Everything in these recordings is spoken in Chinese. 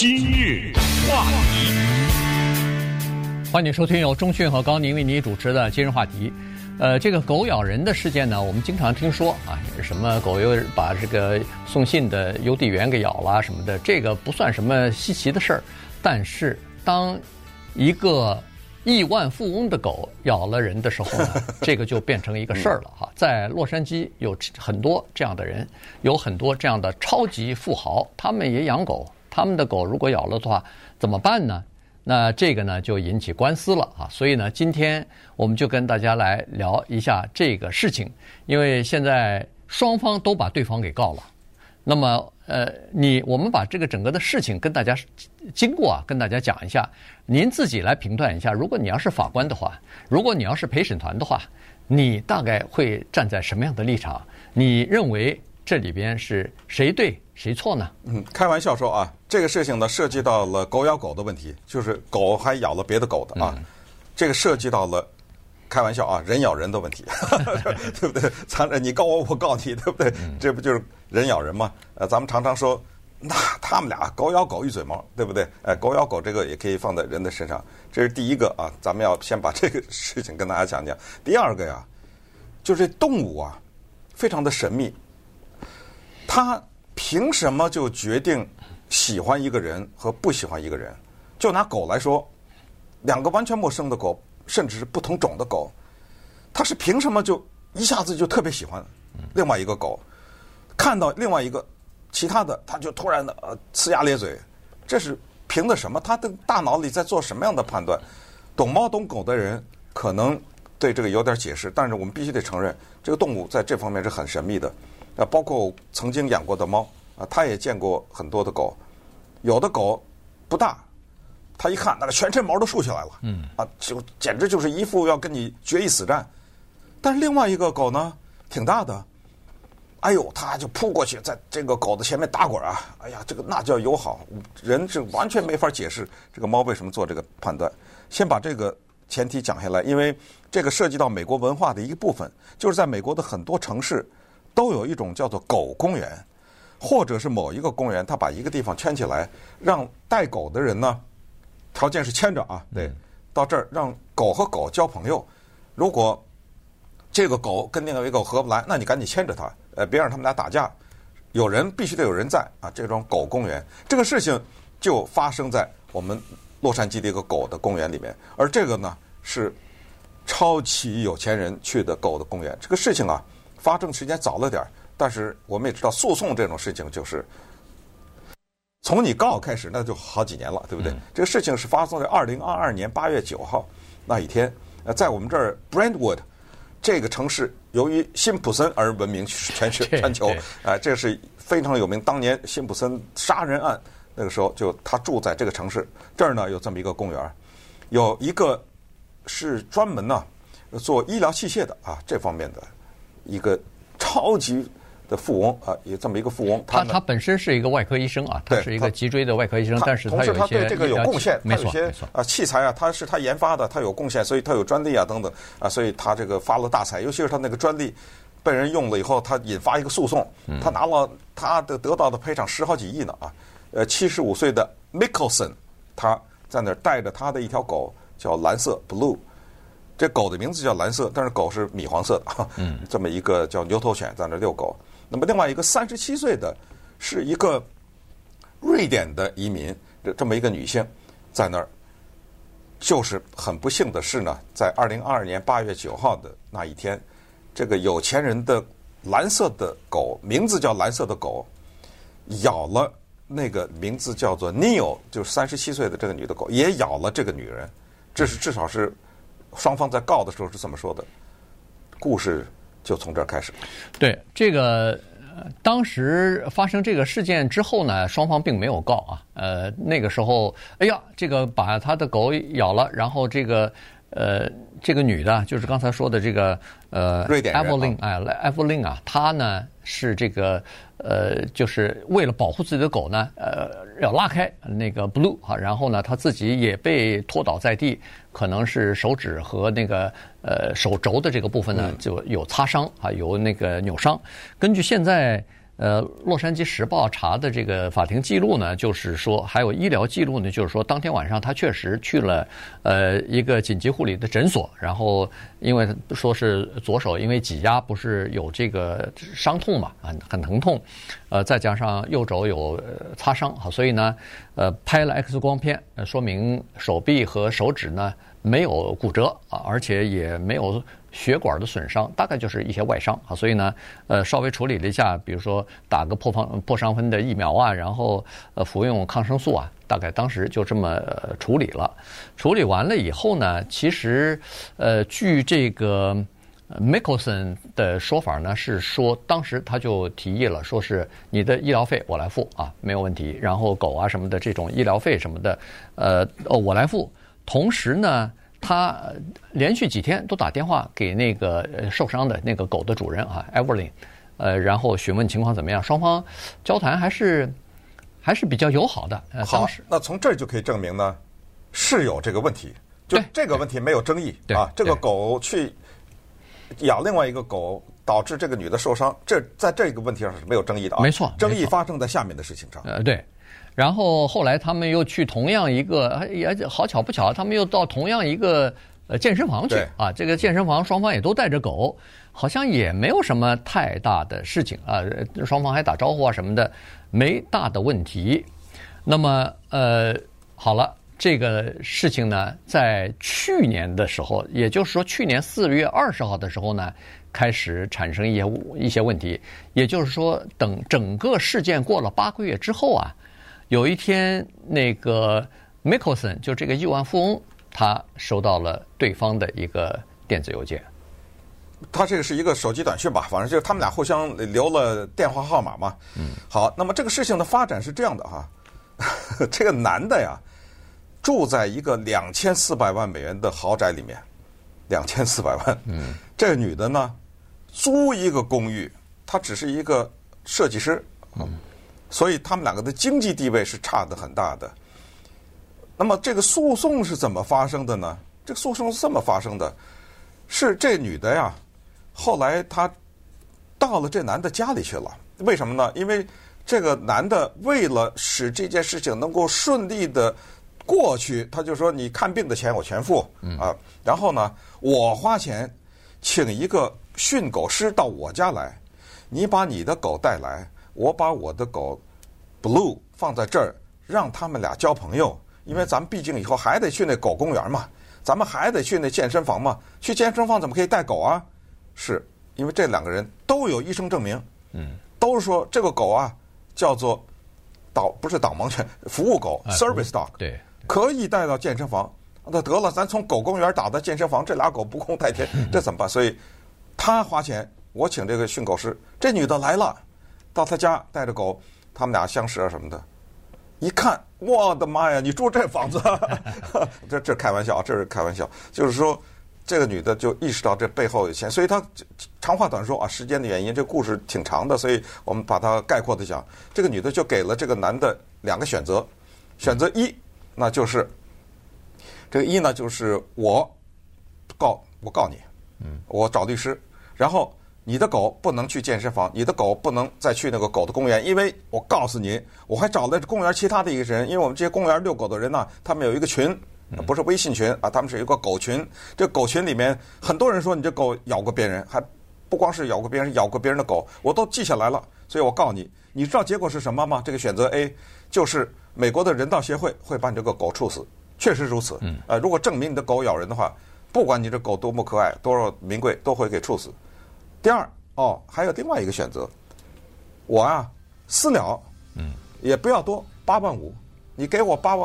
今日话题， 欢迎收听由钟讯和高宁为你主持的今日话题。这个狗咬人的事件呢，我们经常听说啊，什么狗又把这个送信的邮递员给咬了什么的，这个不算什么稀奇的事儿。但是当一个亿万富翁的狗咬了人的时候呢，这个就变成一个事儿了哈。在洛杉矶有很多这样的人，有很多这样的超级富豪，他们也养狗，他们的狗如果咬了的话怎么办呢？那这个呢就引起官司了啊。所以呢，今天我们就跟大家来聊一下这个事情，因为现在双方都把对方给告了。那么我们把这个整个的事情跟大家经过跟大家讲一下，您自己来评断一下。如果你要是法官的话，如果你要是陪审团的话，你大概会站在什么样的立场？你认为这里边是谁对谁错呢？ 开玩笑说啊，这个事情呢涉及到了狗咬狗的问题，就是狗还咬了别的狗的啊，这个涉及到了。开玩笑啊，人咬人的问题，对不对？你告我，我告你，对不对？这不就是人咬人吗？咱们常常说，那他们俩狗咬狗一嘴毛，对不对？狗咬狗这个也可以放在人的身上，这是第一个啊。咱们要先把这个事情跟大家讲讲。第二个呀，就是动物啊，非常的神秘，它凭什么就决定喜欢一个人和不喜欢一个人？就拿狗来说，两个完全陌生的狗。甚至是不同种的狗，它是凭什么就一下子就特别喜欢另外一个狗？看到另外一个其他的，它就突然的呲牙咧嘴，这是凭的什么？它的大脑里在做什么样的判断？懂猫懂狗的人可能对这个有点解释，但是我们必须得承认，这个动物在这方面是很神秘的。包括我曾经养过的猫啊，它也见过很多的狗，有的狗不大。他一看，那个全身毛都竖起来了，就简直就是一副要跟你决一死战。但是另外一个狗呢，挺大的，哎呦，他就扑过去，在这个狗的前面打滚啊，哎呀，这个那叫友好，人是完全没法解释这个猫为什么做这个判断。先把这个前提讲下来，因为这个涉及到美国文化的一部分，就是在美国的很多城市都有一种叫做狗公园，或者是某一个公园，他把一个地方圈起来，让带狗的人呢。条件是牵着啊，对，到这儿让狗和狗交朋友。如果这个狗跟另外一个狗合不来，那你赶紧牵着它，别让他们俩打架。必须得有人在啊。这种狗公园，这个事情就发生在我们洛杉矶的一个狗的公园里面，而这个呢是超级有钱人去的狗的公园。这个事情啊发生时间早了点，但是我们也知道诉讼这种事情就是。从你告开始，那就好几年了，对不对？这个事情是发生在2022年8月9号那一天。在我们这儿 Brentwood 这个城市，由于辛普森而闻名全球。这是非常有名。当年辛普森杀人案那个时候，就他住在这个城市这儿呢，有这么一个公园，有一个是专门呢做医疗器械的啊这方面的一个超级。的富翁啊，有这么一个富翁， 他本身是一个外科医生啊，他是一个脊椎的外科医生，但是同时他对这个有贡献， 他有些器材啊，他是他研发的，他有贡献，所以他有专利啊等等啊，所以他这个发了大财，尤其是他那个专利被人用了以后，他引发一个诉讼，他拿了他得到的赔偿10好几亿呢啊，75岁的 Mickelson， 他在那儿带着他的一条狗叫蓝色 Blue。这狗的名字叫蓝色，但是狗是米黄色的，这么一个叫牛头犬在那遛狗。那么另外一个37岁的，是一个瑞典的移民，这么一个女性，在那儿，就是很不幸的是呢，在2022年8月9号的那一天，这个有钱人的蓝色的狗，名字叫蓝色的狗，咬了那个名字叫做 Neil， 就是37岁的这个女的狗，也咬了这个女人。这是至少是双方在告的时候是这么说的。故事就从这儿开始。 对，这个当时发生这个事件之后呢，双方并没有告啊。那个时候，哎呀，这个把他的狗咬了，然后这个女的，就是刚才说的这个瑞典人艾弗琳啊，她呢是这个就是为了保护自己的狗呢，要拉开那个 Blue 啊，然后呢，她自己也被拖倒在地，可能是手指和那个手肘的这个部分呢就有擦伤啊，有那个扭伤。根据现在洛杉矶时报查的这个法庭记录呢，就是说还有医疗记录呢，就是说当天晚上他确实去了一个紧急护理的诊所，然后因为说是左手因为挤压不是有这个伤痛嘛，很疼痛，再加上右肘有擦伤，所以呢拍了 X 光片，说明手臂和手指呢没有骨折而且也没有血管的损伤，大概就是一些外伤所以呢稍微处理了一下，比如说打个破伤风的疫苗啊，然后服用抗生素啊，大概当时就这么处理了。处理完了以后呢，其实据这个Mickelson 的说法呢，是说当时他就提议了，说是你的医疗费我来付没有问题，然后狗啊什么的这种医疗费什么的我来付。同时呢，他连续几天都打电话给那个受伤的那个狗的主人Evelyn，然后询问情况怎么样，双方交谈还是比较友好的。 好，那从这儿就可以证明呢，是有这个问题，就这个问题没有争议这个狗去咬另外一个狗，导致这个女的受伤，在这个问题上是没有争议的没错， 争议发生在下面的事情上。 对。然后后来他们又去同样一个，也好巧不巧，他们又到同样一个健身房去这个健身房双方也都带着狗，好像也没有什么太大的事情双方还打招呼什么的，没大的问题。那么好了，这个事情呢，在去年的时候，也就是说去年4月20号的时候呢，开始产生一些问题。也就是说，等整个事件过了8个月之后有一天，那个 Mickelson 就这个亿万富翁，他收到了对方的一个电子邮件。 他这个是一个手机短讯吧，反正就是他们俩互相留了电话号码嘛。好，那么这个事情的发展是这样的这个男的呀，住在一个2400万美元的豪宅里面，2400万。这个女的呢，租一个公寓，她只是一个设计师。所以他们两个的经济地位是差得很大的。那么这个诉讼是怎么发生的呢？这个诉讼是这么发生的，是这女的呀，后来她到了这男的家里去了。为什么呢？因为这个男的为了使这件事情能够顺利的过去，他就说你看病的钱我全付然后呢，我花钱请一个训狗师到我家来，你把你的狗带来，我把我的狗 Blue 放在这儿，让他们俩交朋友。因为咱们毕竟以后还得去那狗公园嘛，咱们还得去那健身房嘛。去健身房怎么可以带狗啊？是因为这两个人都有医生证明，都是说这个狗叫做不是导盲犬，服务狗 service dog， 对， 可以带到健身房。那得了，咱从狗公园打到健身房，这俩狗不共戴天，这怎么办？所以他花钱，我请这个训狗师。这女的来了，到他家带着狗，他们俩相识什么的，一看，我的妈呀，你住这房子这开玩笑，这是开玩笑。就是说，这个女的就意识到这背后有钱，所以她长话短说时间的原因，这故事挺长的，所以我们把它概括的讲，这个女的就给了这个男的2个选择。选择一，那就是这个一呢，就是我告你，我找律师，然后你的狗不能去健身房，你的狗不能再去那个狗的公园，因为我告诉你，我还找了公园其他的一个人，因为我们这些公园遛狗的人呢，他们有一个群，不是微信群他们是有一个狗群。这狗群里面很多人说你这狗咬过别人，还不光是咬过别人，是咬过别人的狗，我都记下来了，所以我告你。你知道结果是什么吗？这个选择 A 就是美国的人道协会会把你这个狗处死，确实如此。如果证明你的狗咬人的话，不管你这狗多么可爱，多少名贵，都会给处死。第二，还有另外一个选择，我私了，也不要多，8万5，你给我8万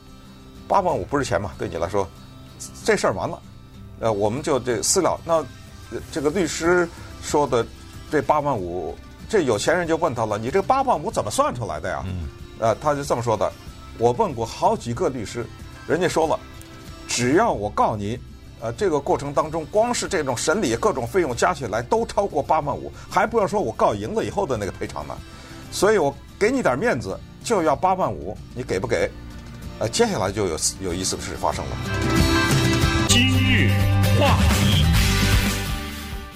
5，8万5不是钱嘛？对你来说，这事儿完了，我们就这私了。那这个律师说的这8万5，这有钱人就问他了，你这8万5怎么算出来的呀？他就这么说的，我问过好几个律师，人家说了，只要我告你。这个过程当中，光是这种审理各种费用加起来都超过8万5，还不要说我告赢了以后的那个赔偿呢。所以我给你点面子，就要8万5，你给不给？接下来就有意思的事发生了。 今日话题，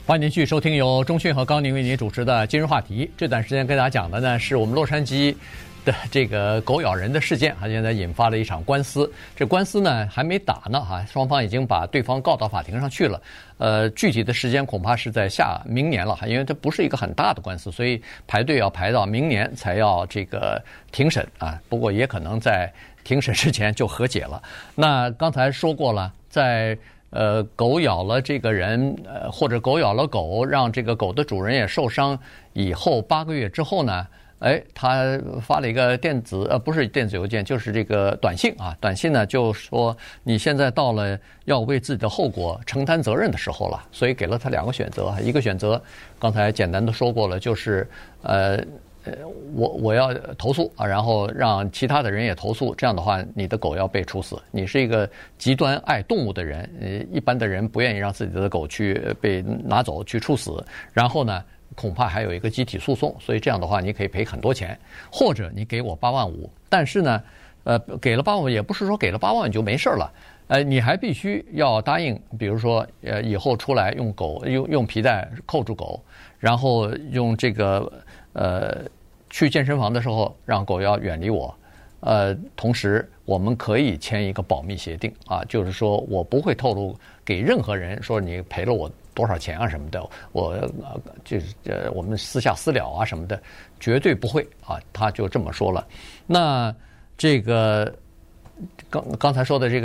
欢迎您继续收听由钟迅和高宁为您主持的今日话题。这段时间跟大家讲的呢，是我们洛杉矶的这个狗咬人的事件，现在引发了一场官司。这官司呢还没打呢，双方已经把对方告到法庭上去了。具体的时间恐怕是在明年了，因为这不是一个很大的官司，所以排队要排到明年才要这个庭审啊。不过也可能在庭审之前就和解了。那刚才说过了，在狗咬了这个人，或者狗咬了狗，让这个狗的主人也受伤以后，8个月之后呢，他发了一个不是电子邮件，就是这个短信啊。短信呢就说你现在到了要为自己的后果承担责任的时候了，所以给了他2个选择。一个选择刚才简单的说过了，就是我要投诉啊，然后让其他的人也投诉，这样的话你的狗要被处死。你是一个极端爱动物的人，一般的人不愿意让自己的狗去被拿走去处死，然后呢恐怕还有一个集体诉讼，所以这样的话你可以赔很多钱，或者你给我8万5，但是呢给了8万5也不是说给了8万你就没事了，你还必须要答应，比如说以后出来用皮带扣住狗，然后用这个去健身房的时候让狗要远离我，同时我们可以签一个保密协定啊，就是说我不会透露给任何人说你赔了我多少钱啊什么的，我们私下私了啊什么的，绝对不会啊，他就这么说了。那这个刚才说的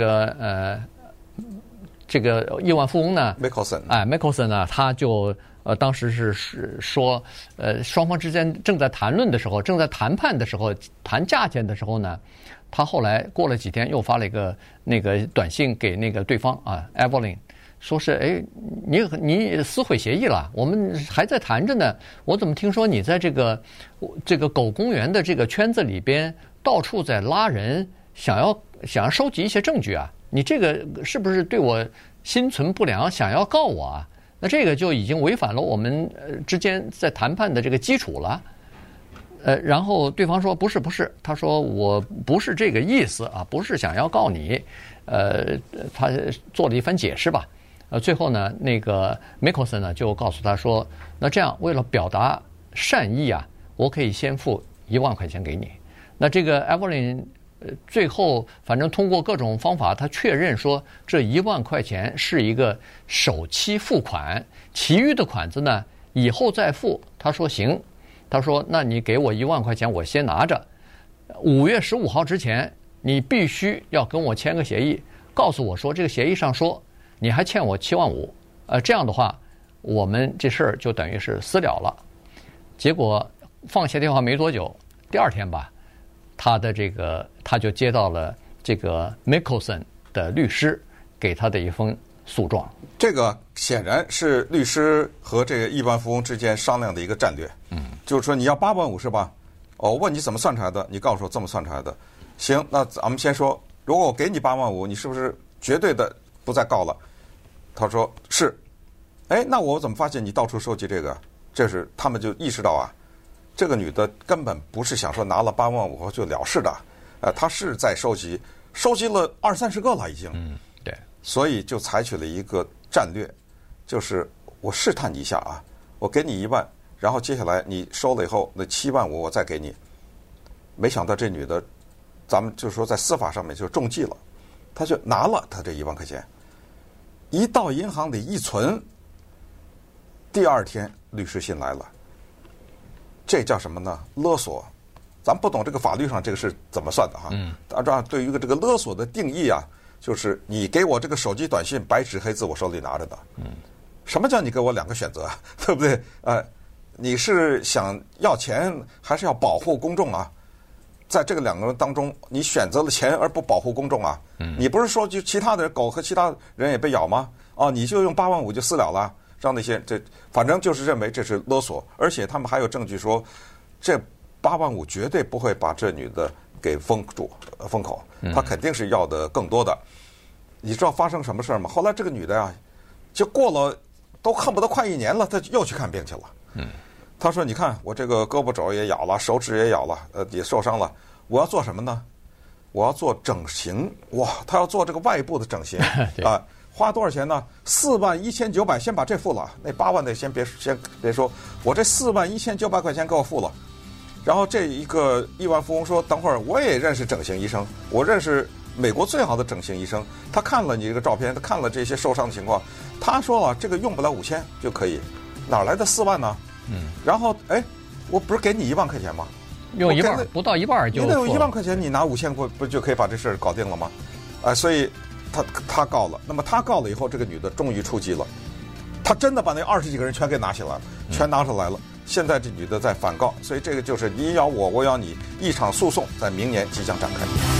这个亿万富翁呢 ，Mickelson 呢，他就当时是说，双方之间正在谈论的时候，正在谈判的时候，谈价钱的时候呢，他后来过了几天又发了一个那个短信给那个对方啊 ，Evelyn， 说是你撕毁协议了，我们还在谈着呢，我怎么听说你在这个狗公园的这个圈子里边到处在拉人，想要收集一些证据啊？你这个是不是对我心存不良，想要告我啊？那这个就已经违反了我们之间在谈判的这个基础了。然后对方说不是，他说我不是这个意思啊，不是想要告你。他做了一番解释吧。最后呢，那个 Mickelson 呢就告诉他说，那这样为了表达善意啊，我可以先付1万块钱给你。那这个 Evelyn。最后反正通过各种方法，他确认说这1万块钱是一个首期付款，其余的款子呢以后再付。他说行，他说那你给我1万块钱，我先拿着，5月15号之前你必须要跟我签个协议，告诉我说这个协议上说你还欠我7万5，这样的话我们这事儿就等于是私了了。结果放下电话没多久，第2天吧。他就接到了这个 Mickelson 的律师给他的一封诉状。 这个显然是律师和这个亿万富翁之间商量的一个战略。就是说你要8万5是吧？我问你怎么算出来的，你告诉我这么算出来的。行，那咱们先说，如果我给你8万5，你是不是绝对的不再告了？他说是。那我怎么发现你到处收集这个？这是他们就意识到啊。这个女的根本不是想说拿了8万5就了事的，她是在收集了20-30个了已经。 对， 所以就采取了一个战略，就是我试探你一下啊，我给你1万，然后接下来你收了以后，那7万5我再给你。没想到这女的，咱们就说在司法上面就中计了，她就拿了她这1万块钱，一到银行里一存，第2天律师信来了。这叫什么呢？勒索。咱不懂这个法律上这个是怎么算的哈。大家对于这个勒索的定义啊，就是你给我这个手机短信白纸黑字我手里拿着的。什么叫你给我2个选择，对不对？你是想要钱还是要保护公众啊？在这个2个人当中，你选择了钱而不保护公众啊？你不是说就其他的狗和其他人也被咬吗？你就用8万5就私了了。让那些反正就是认为这是勒索，而且他们还有证据说，这8万5绝对不会把这女的给封口，他肯定是要的更多的。你知道发生什么事吗？后来这个女的呀，就过了都恨不得快1年了，她又去看病去了。她说：“你看我这个胳膊肘也咬了，手指也咬了，也受伤了。我要做什么呢？我要做整形。哇，她要做这个外部的整形啊。” 花多少钱呢？41900，先把这付了，那8万的先别说，我这41900块钱给我付了。然后这一个亿万富翁说：“等会儿我也认识整形医生，我认识美国最好的整形医生。他看了你这个照片，他看了这些受伤的情况，他说了这个用不了5000就可以，哪来的4万呢？然后我不是给你1万块钱吗？ 用一半，不到一半就你得有1万块钱，你拿5000不就可以把这事儿搞定了吗？所以他告了。那么他告了以后，这个女的终于出击了，她真的把那20几个人全给拿起来了，全拿出来了。现在这女的在反告，所以这个就是你咬我，我咬你，一场诉讼在明年即将展开。